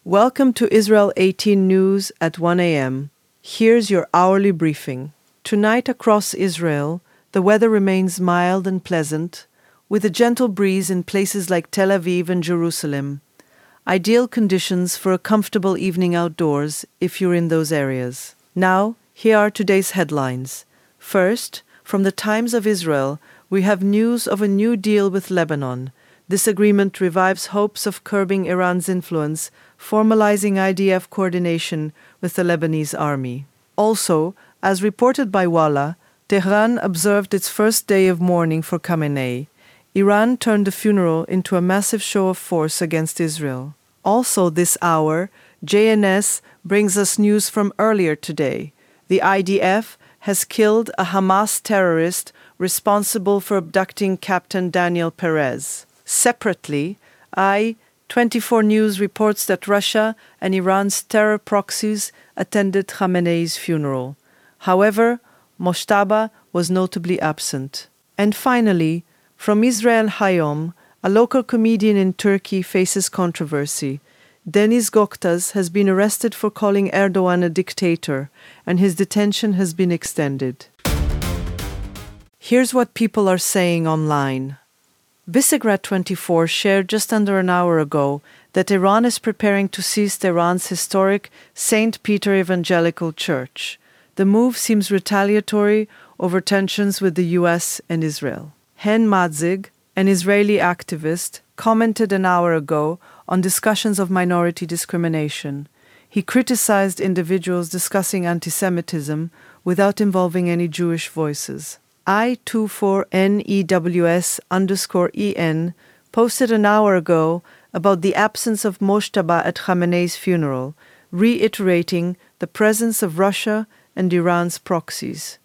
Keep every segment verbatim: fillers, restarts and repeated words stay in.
Welcome to Israel eighteen News at one a.m. Here's your hourly briefing. Tonight across Israel, the weather remains mild and pleasant, with a gentle breeze in places like Tel Aviv and Jerusalem. Ideal conditions for a comfortable evening outdoors if you're in those areas. Now, here are today's headlines. First, from the Times of Israel, we have news of a new deal with Lebanon. This agreement revives hopes of curbing Iran's influence, formalizing I D F coordination with the Lebanese army. Also, as reported by Walla, Tehran observed its first day of mourning for Khamenei. Iran turned the funeral into a massive show of force against Israel. Also this hour, J N S brings us news from earlier today. The I D F has killed a Hamas terrorist responsible for abducting Captain Daniel Perez. Separately, I twenty-four News reports that Russia and Iran's terror proxies attended Khamenei's funeral. However, Mojtaba was notably absent. And finally, from Israel Hayom, a local comedian in Turkey faces controversy. Deniz Göktaş has been arrested for calling Erdogan a dictator, and his detention has been extended. Here's what people are saying online. Visegrad twenty-four shared just under an hour ago that Iran is preparing to seize Tehran's historic Saint Peter Evangelical Church. The move seems retaliatory over tensions with the U S and Israel. Hen Madzig, an Israeli activist, commented an hour ago on discussions of minority discrimination. He criticized individuals discussing anti-Semitism without involving any Jewish voices. I twenty-four N E W S underscore E N posted an hour ago about the absence of Mojtaba at Khamenei's funeral, reiterating the presence of Russia and Iran's proxies.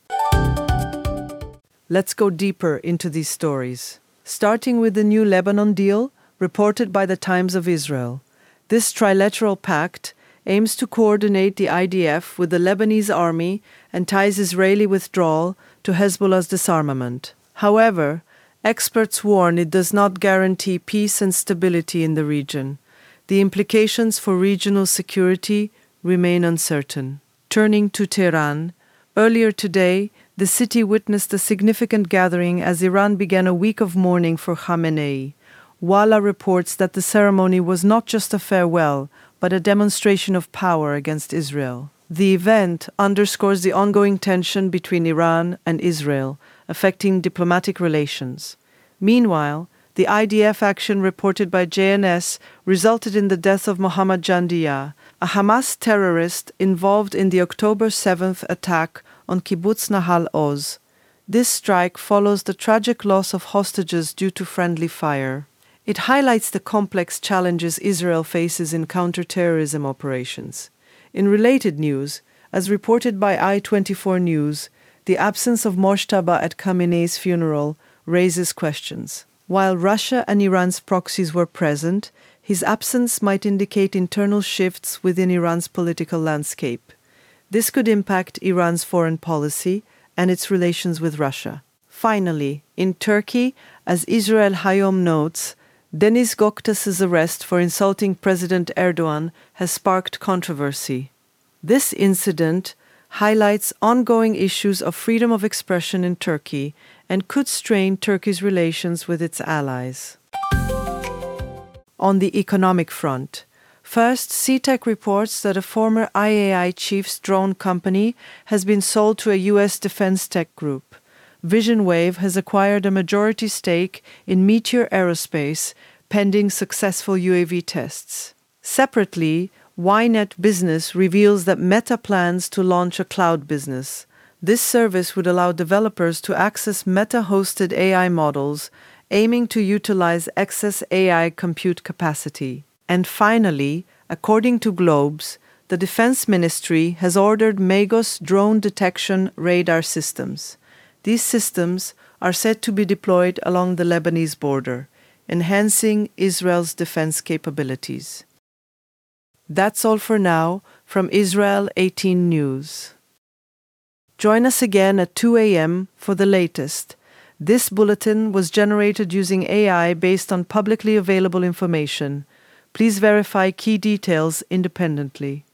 Let's go deeper into these stories. Starting with the new Lebanon deal, reported by the Times of Israel. This trilateral pact aims to coordinate the I D F with the Lebanese army and ties Israeli withdrawal to Hezbollah's disarmament. However, experts warn it does not guarantee peace and stability in the region. The implications for regional security remain uncertain. Turning to Tehran, earlier today, the city witnessed a significant gathering as Iran began a week of mourning for Khamenei. Walla reports that the ceremony was not just a farewell, but a demonstration of power against Israel. The event underscores the ongoing tension between Iran and Israel, affecting diplomatic relations. Meanwhile, the I D F action reported by J N S resulted in the death of Mohammad Jandia, a Hamas terrorist involved in the October seventh attack on Kibbutz Nahal Oz. This strike follows the tragic loss of hostages due to friendly fire. It highlights the complex challenges Israel faces in counterterrorism operations. In related news, as reported by I twenty-four News, the absence of Mojtaba at Khamenei's funeral raises questions. While Russia and Iran's proxies were present, his absence might indicate internal shifts within Iran's political landscape. This could impact Iran's foreign policy and its relations with Russia. Finally, in Turkey, as Israel Hayom notes, Deniz Göktaş's arrest for insulting President Erdogan has sparked controversy. This incident highlights ongoing issues of freedom of expression in Turkey and could strain Turkey's relations with its allies. On the economic front, first, C TEC reports that a former I A I chief's drone company has been sold to a U S defense tech group. VisionWave has acquired a majority stake in Meteor Aerospace, pending successful U A V tests. Separately, Ynet Business reveals that Meta plans to launch a cloud business. This service would allow developers to access Meta-hosted A I models, aiming to utilize excess A I compute capacity. And finally, according to Globes, the Defense Ministry has ordered Magos drone detection radar systems. These systems are said to be deployed along the Lebanese border, enhancing Israel's defense capabilities. That's all for now from Israel eighteen News. Join us again at two a.m. for the latest. This bulletin was generated using A I based on publicly available information. Please verify key details independently.